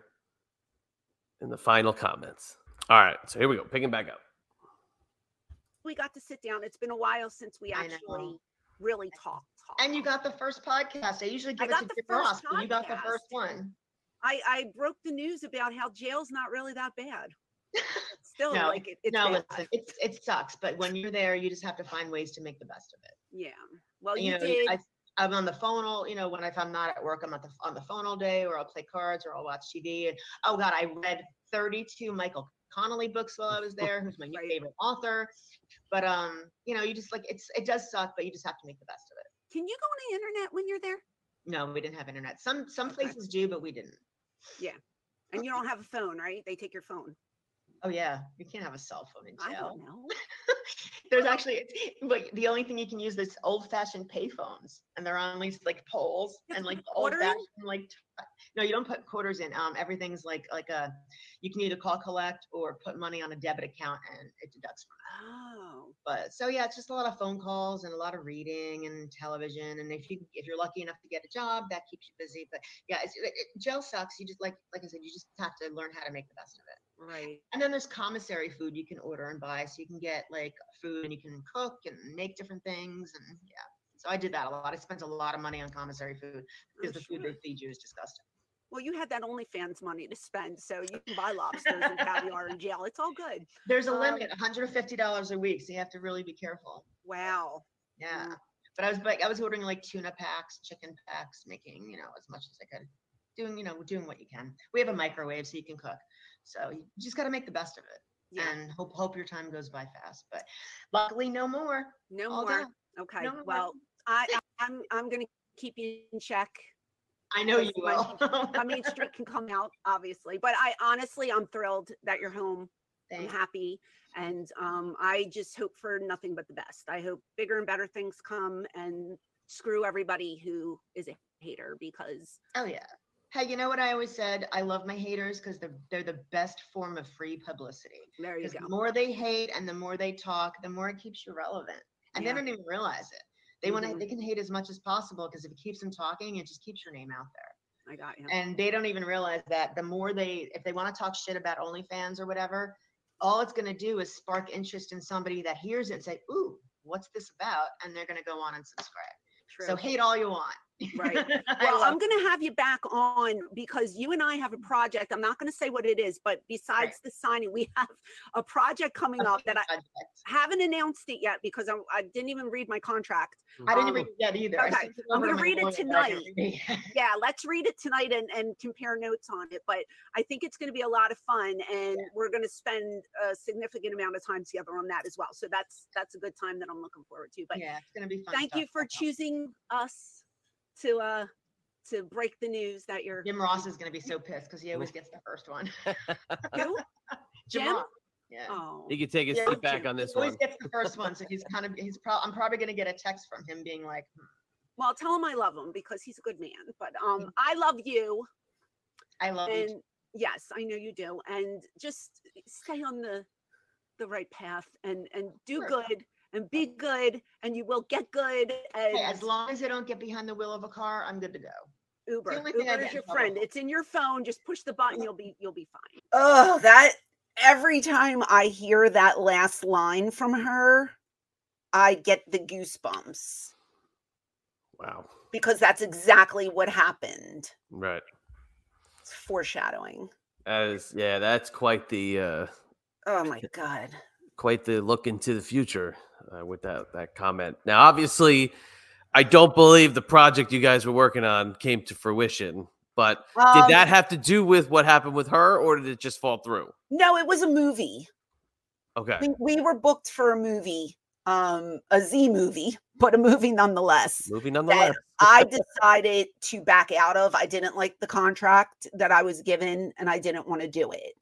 in the final comments. All right. So here we go. Picking back up. We got to sit down. It's been a while since we actually really talked. And you got the first podcast. I usually give it to Jim Ross, but you got the first one. I broke the news about how jail's not really that bad. Still, no, like it's no, listen, it sucks, but when you're there, you just have to find ways to make the best of it. Yeah. Well, you did. I'm on the phone all, if I'm not at work, I'm on the phone all day, or I'll play cards, or I'll watch TV. And oh God, I read 32 Michael Connelly books while I was there, who's my favorite author. But you just it does suck, but you just have to make the best of it. Can you go on the internet when you're there? No, we didn't have internet. Some places do, but we didn't. Yeah. And you don't have a phone, right? They take your phone. Oh yeah, you can't have a cell phone in jail. I don't know. There's actually, but the only thing you can use is old-fashioned payphones, and they're on these poles and old-fashioned No, you don't put quarters in. Everything's like you can either call collect or put money on a debit account, and it deducts from that. Oh. But so yeah, it's just a lot of phone calls and a lot of reading and television. And if you're lucky enough to get a job, that keeps you busy. But yeah, jail sucks. You just like I said, you just have to learn how to make the best of it. Right. And then there's commissary food you can order and buy, so you can get food and you can cook and make different things. And yeah, so I did that a lot. I spent a lot of money on commissary food because the food they feed you is disgusting. Well, you had that OnlyFans money to spend, so you can buy lobsters and caviar in jail. It's all good. There's a limit, $150 a week, so you have to really be careful. Wow. Yeah. But I was ordering tuna packs, chicken packs, making, as much as I could. Doing what you can. We have a microwave so you can cook. So you just got to make the best of it and hope your time goes by fast. But luckily, no more. No more. Okay. No more. Well, I'm going to keep you in check. I know you will. Main Street can come out, obviously, but I'm thrilled that you're home. Thanks. I'm happy, and I just hope for nothing but the best. I hope bigger and better things come, and screw everybody who is a hater, because oh yeah. Hey, you know what I always said? I love my haters because they're the best form of free publicity. There you go. The more they hate and the more they talk, the more it keeps you relevant. And they don't even realize it. They can hate as much as possible, because if it keeps them talking, it just keeps your name out there. I got you. And they don't even realize that if they want to talk shit about OnlyFans or whatever, all it's going to do is spark interest in somebody that hears it and say, ooh, what's this about? And they're going to go on and subscribe. True. So hate all you want. Right. Well, I'm going to have you back on, because you and I have a project. I'm not going to say what it is, but besides the signing, we have a project coming up that I haven't announced it yet, because I didn't even read my contract. I didn't read it yet either. Okay. I'm going to read it tonight. Yeah, let's read it tonight and compare notes on it. But I think it's going to be a lot of fun, and we're going to spend a significant amount of time together on that as well. So that's a good time that I'm looking forward to. But yeah, it's going to be fun. Thank you for choosing us to break the news that you're. Jim Ross is going to be so pissed because he always gets the first one. Who? Jim? Yeah. Oh. He could take his seat back on this one. He always gets the first one, so I'm probably going to get a text from him being like, Well, tell him I love him, because he's a good man. But I love you. I love you too. Yes, I know you do. And just stay on the right path and do good. And be good, and you will get good. And as long as I don't get behind the wheel of a car, I'm good to go. Uber is your friend. It's in your phone. Just push the button. You'll be fine. Oh, every time I hear that last line from her, I get the goosebumps. Wow. Because that's exactly what happened. Right. It's foreshadowing. That's quite the. Oh my God. Quite the look into the future with that comment. Now, obviously, I don't believe the project you guys were working on came to fruition, but did that have to do with what happened with her, or did it just fall through? No, it was a movie. Okay. We were booked for a movie, a Z movie, but a movie nonetheless. Movie nonetheless. I decided to back out of. I didn't like the contract that I was given, and I didn't want to do it.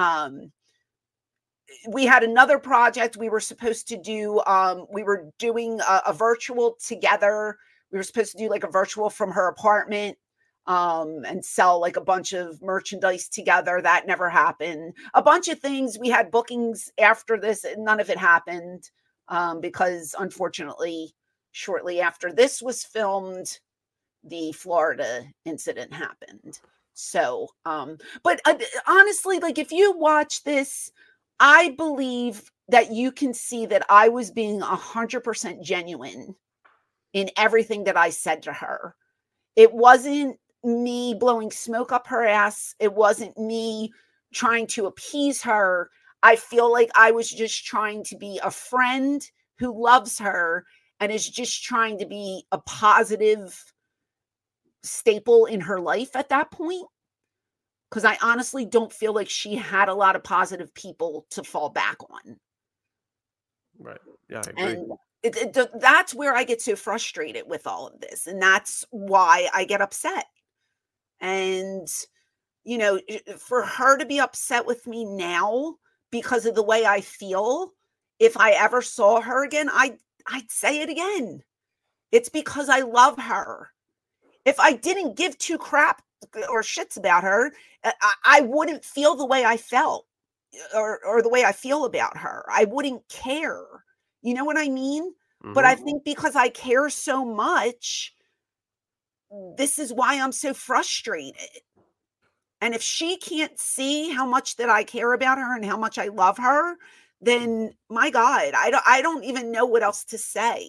We had another project we were supposed to do. We were doing a virtual together. We were supposed to do like a virtual from her apartment and sell like a bunch of merchandise together. That never happened. A bunch of things. We had bookings after this, and none of it happened because unfortunately, shortly after this was filmed, the Florida incident happened. So, but honestly, like if you watch this, I believe that you can see that I was being 100% genuine in everything that I said to her. It wasn't me blowing smoke up her ass. It wasn't me trying to appease her. I feel like I was just trying to be a friend who loves her and is just trying to be a positive staple in her life at that point. Because I honestly don't feel like she had a lot of positive people to fall back on. Right. Yeah, I agree. And that's where I get so frustrated with all of this. And that's why I get upset. And, you know, for her to be upset with me now because of the way I feel, if I ever saw her again, I'd say it again. It's because I love her. If I didn't give two crap or shits about her, I wouldn't feel the way I felt or the way I feel about her. I wouldn't care. You know what I mean? Mm-hmm. But I think because I care so much, this is why I'm so frustrated. And if she can't see how much that I care about her and how much I love her, then my God, I don't even know what else to say.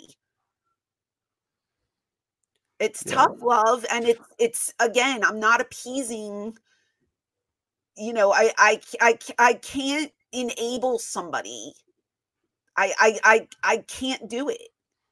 It's tough love. And it's again, I'm not appeasing, you know, I can't enable somebody. I can't do it.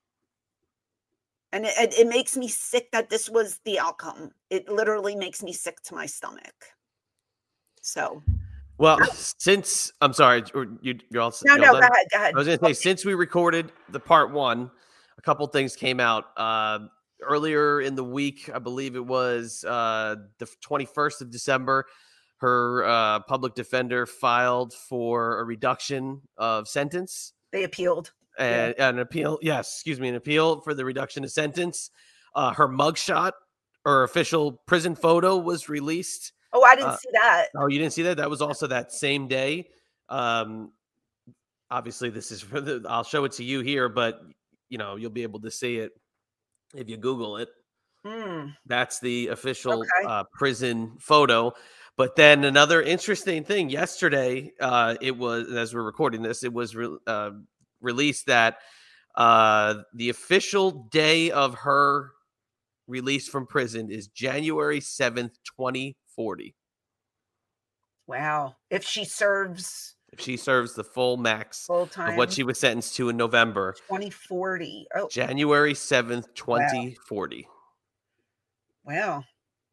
And it makes me sick that this was the outcome. It literally makes me sick to my stomach. So. Well, since I'm sorry, you're all no, go ahead. I was going to say, since we recorded the part one, a couple things came out earlier in the week. I believe it was the 21st of December. Her public defender filed for a reduction of sentence. They appealed. And an appeal. Yes, excuse me, an appeal for the reduction of sentence. Her mugshot or official prison photo was released. Oh, I didn't see that. Oh, you didn't see that? That was also that same day. Obviously, this is for I'll show it to you here, but you know you'll be able to see it if you Google it. That's the official prison photo. But then another interesting thing yesterday, it was, as we're recording this, it was released that the official day of her release from prison is January 7th, 2040. Wow. If she serves the full max time of what she was sentenced to in November. 2040. Oh. January 7th, 2040. Wow.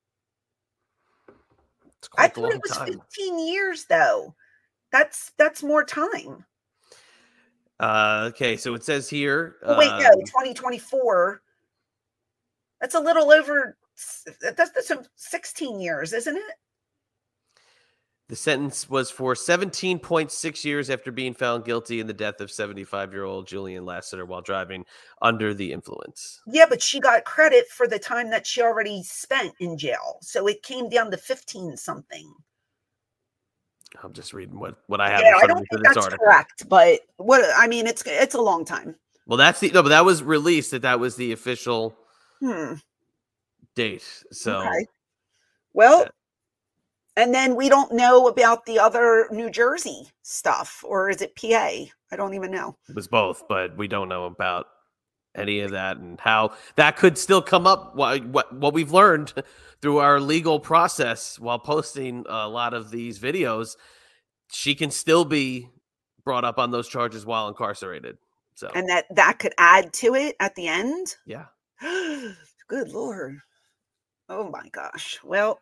It's quite I thought it was time. 15 years though. That's more time. Okay, so it says here. Oh, wait, no, 2024. That's a little over. That's 16 years, isn't it? The sentence was for 17.6 years after being found guilty in the death of 75-year-old Julian Lassiter while driving under the influence. Yeah, but she got credit for the time that she already spent in jail. So it came down to 15 something. I'm just reading what I have. Yeah, I don't think that's correct, but it's a long time. Well, but that was released. That was the official date. So, okay. Well, and then we don't know about the other New Jersey stuff, or is it PA? I don't even know. It was both, but we don't know about any of that and how that could still come up. What we've learned through our legal process while posting a lot of these videos, she can still be brought up on those charges while incarcerated. So, and that could add to it at the end. Yeah. Good Lord. Oh my gosh. Well,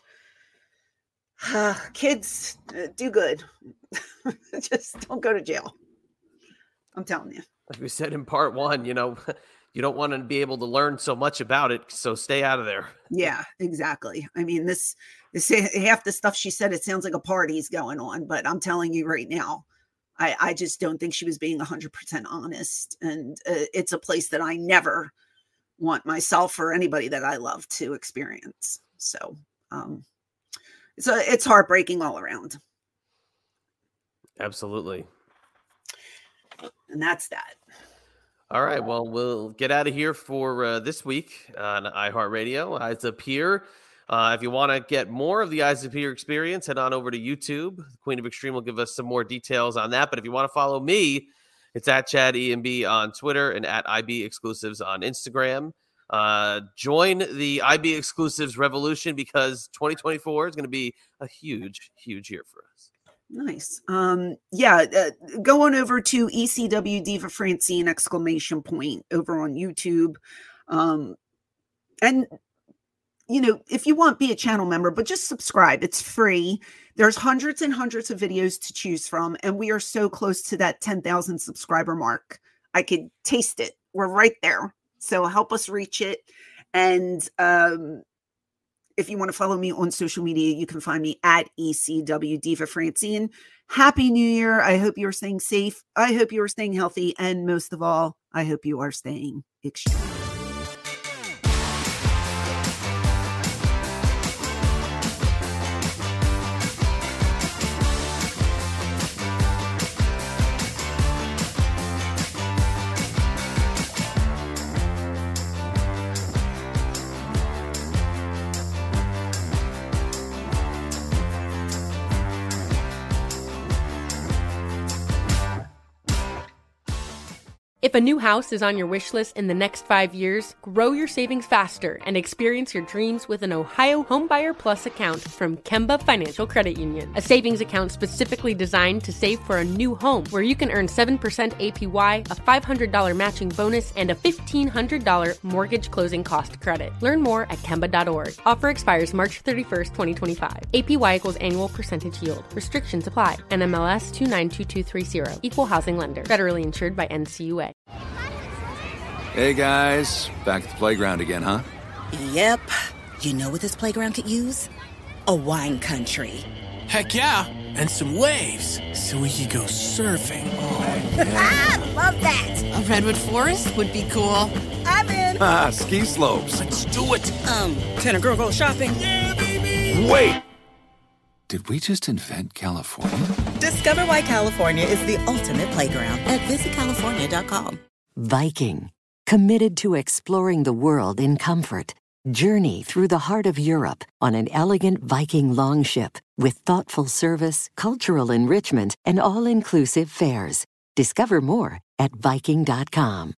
kids, do good. Just don't go to jail. I'm telling you. Like we said in part one, you you don't want to be able to learn so much about it. So stay out of there. Yeah, exactly. I mean, this half the stuff she said, it sounds like a party's going on, but I'm telling you right now, I just don't think she was being 100% honest. And it's a place that I never want myself or anybody that I love to experience. So it's heartbreaking all around. Absolutely. And that's that. All right. Well, we'll get out of here for this week on iHeartRadio. Eyes Up Here. If you want to get more of the Eyes Up Here experience, head on over to YouTube. The Queen of Extreme will give us some more details on that. But if you want to follow me, it's at Chad EMB on Twitter and at IB Exclusives on Instagram. Join the IB Exclusives revolution, because 2024 is going to be a huge, huge year for us. Nice. Go on over to ECW Diva Francine ! Over on YouTube. And if you want, be a channel member, but just subscribe. It's free. There's hundreds and hundreds of videos to choose from, and we are so close to that 10,000 subscriber mark. I could taste it. We're right there. So help us reach it. And if you want to follow me on social media, you can find me at ECW Diva Francine. Happy New Year. I hope you are staying safe. I hope you are staying healthy. And most of all, I hope you are staying extreme. If a new house is on your wish list in the next 5 years, grow your savings faster and experience your dreams with an Ohio Homebuyer Plus account from Kemba Financial Credit Union. A savings account specifically designed to save for a new home, where you can earn 7% APY, a $500 matching bonus, and a $1,500 mortgage closing cost credit. Learn more at Kemba.org. Offer expires March 31st, 2025. APY equals annual percentage yield. Restrictions apply. NMLS 292230. Equal housing lender. Federally insured by NCUA. Hey guys, back at the playground again, huh? Yep. You know what this playground could use? A wine country. Heck yeah, and some waves so we could go surfing. Oh, yeah. Love that. A redwood forest would be cool. I'm in. Ski slopes. Let's do it. Can a girl go shopping? Yeah, baby. Wait. Did we just invent California? Discover why California is the ultimate playground at visitcalifornia.com. Viking, committed to exploring the world in comfort. Journey through the heart of Europe on an elegant Viking longship with thoughtful service, cultural enrichment, and all-inclusive fares. Discover more at Viking.com.